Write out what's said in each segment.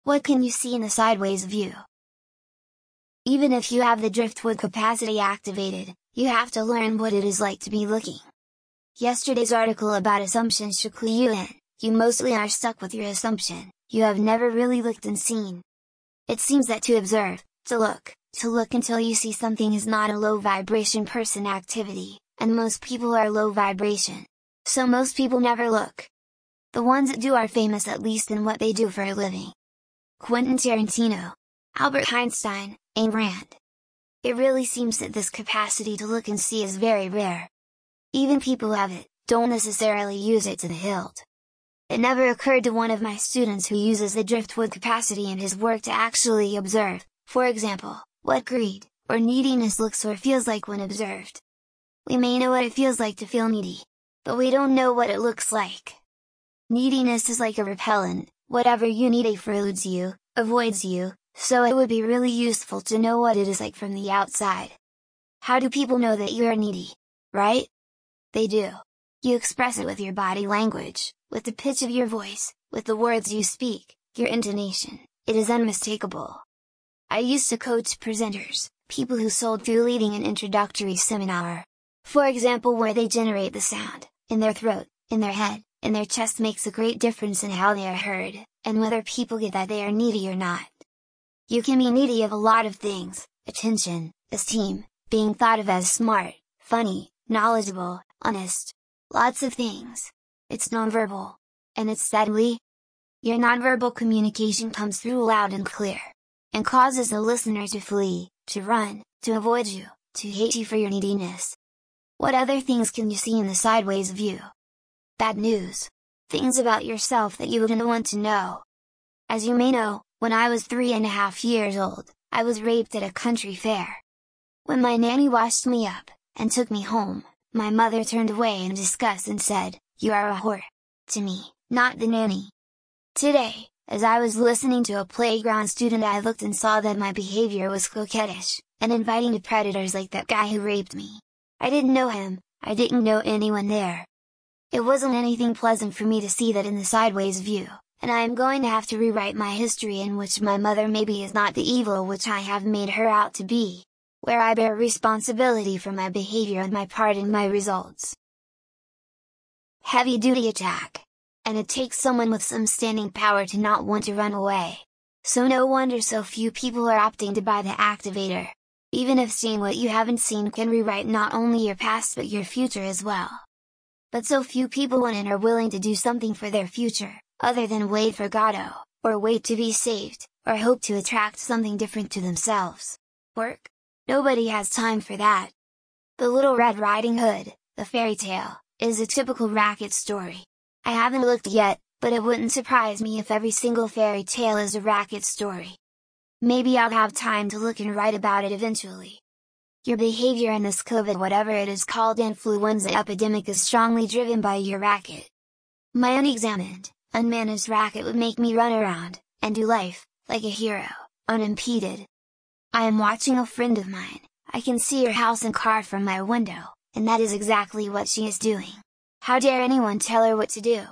What can you see in the sideways view? Even if you have the driftwood capacity activated, you have to learn what it is like to be looking. Yesterday's article about assumptions should clue you in. You mostly are stuck with your assumption, you have never really looked and seen. It seems that to observe, to look until you see something is not a low vibration person activity, and most people are low vibration. So most people never look. The ones that do are famous, at least in what they do for a living. Quentin Tarantino, Albert Einstein, Ayn Rand. It really seems that this capacity to look and see is very rare. Even people who have it, don't necessarily use it to the hilt. It never occurred to one of my students who uses the driftwood capacity in his work to actually observe, for example, what greed, or neediness looks or feels like when observed. We may know what it feels like to feel needy, but we don't know what it looks like. Neediness is like a repellent, whatever you need eludes you, avoids you, so it would be really useful to know what it is like from the outside. How do people know that you are needy? Right? They do. You express it with your body language, with the pitch of your voice, with the words you speak, your intonation, it is unmistakable. I used to coach presenters, people who sold through leading an introductory seminar. For example, where they generate the sound, in their throat, in their head, in their chest makes a great difference in how they are heard, and whether people get that they are needy or not. You can be needy of a lot of things: attention, esteem, being thought of as smart, funny, knowledgeable, honest. Lots of things. It's nonverbal. And it's sadly, your nonverbal communication comes through loud and clear, and causes the listener to flee, to run, to avoid you, to hate you for your neediness. What other things can you see in the sideways view? Bad news. Things about yourself that you wouldn't want to know. As you may know, when I was 3.5 years old, I was raped at a country fair. When my nanny washed me up, and took me home, my mother turned away in disgust and said, "You are a whore." To me, not the nanny. Today, as I was listening to a playground student, I looked and saw that my behavior was coquettish, and inviting to predators like that guy who raped me. I didn't know him, I didn't know anyone there. It wasn't anything pleasant for me to see that in the sideways view, and I am going to have to rewrite my history in which my mother maybe is not the evil which I have made her out to be, where I bear responsibility for my behavior and my part in my results. Heavy duty attack. And it takes someone with some standing power to not want to run away. So no wonder so few people are opting to buy the activator. Even if seeing what you haven't seen can rewrite not only your past but your future as well. But so few people want and are willing to do something for their future, other than wait for Godot, or wait to be saved, or hope to attract something different to themselves. Work? Nobody has time for that. The Little Red Riding Hood, the fairy tale, is a typical racket story. I haven't looked yet, but it wouldn't surprise me if every single fairy tale is a racket story. Maybe I'll have time to look and write about it eventually. Your behavior in this COVID whatever it is called influenza epidemic is strongly driven by your racket. My unexamined, unmanaged racket would make me run around, and do life, like a hero, unimpeded. I am watching a friend of mine, I can see her house and car from my window, and that is exactly what she is doing. How dare anyone tell her what to do?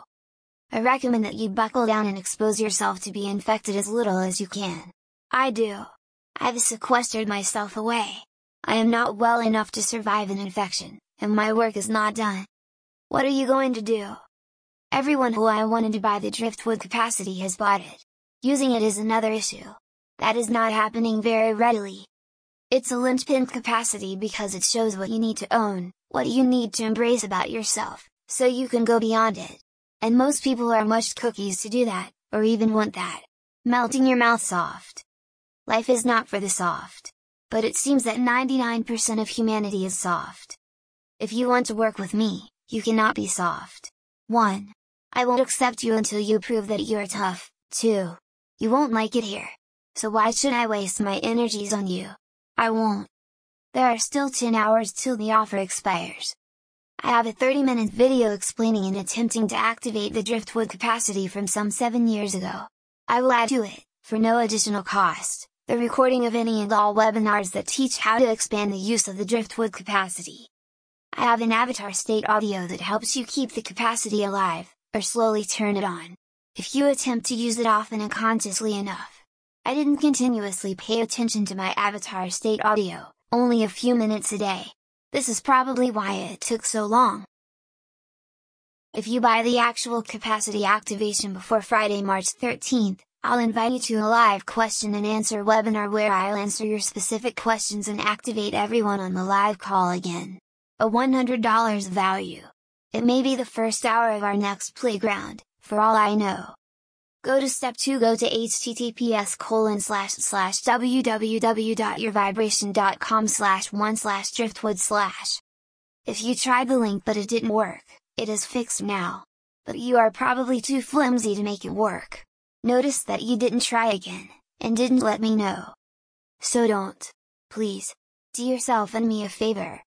I recommend that you buckle down and expose yourself to be infected as little as you can. I do. I've sequestered myself away. I am not well enough to survive an infection, and my work is not done. What are you going to do? Everyone who I wanted to buy the driftwood capacity has bought it. Using it is another issue. That is not happening very readily. It's a linchpin capacity because it shows what you need to own, what you need to embrace about yourself, so you can go beyond it. And most people are mushed cookies to do that, or even want that. Melting your mouth soft. Life is not for the soft. But it seems that 99% of humanity is soft. If you want to work with me, you cannot be soft. 1. I won't accept you until you prove that you are tough. 2. You won't like it here. So why should I waste my energies on you? I won't. There are still 10 hours till the offer expires. I have a 30-minute video explaining and attempting to activate the driftwood capacity from some 7 years ago. I will add to it, for no additional cost, the recording of any and all webinars that teach how to expand the use of the driftwood capacity. I have an avatar state audio that helps you keep the capacity alive, or slowly turn it on. If you attempt to use it often and consciously enough. I didn't continuously pay attention to my avatar state audio, only a few minutes a day. This is probably why it took so long. If you buy the actual capacity activation before Friday, March 13th, I'll invite you to a live question and answer webinar where I'll answer your specific questions and activate everyone on the live call again. A $100 value. It may be the first hour of our next playground, for all I know. Go to step 2. Go to https://www.yourvibration.com/1/driftwood/. If you tried the link but it didn't work, it is fixed now. But you are probably too flimsy to make it work. Notice that you didn't try again, and didn't let me know. So don't. Please. Do yourself and me a favor.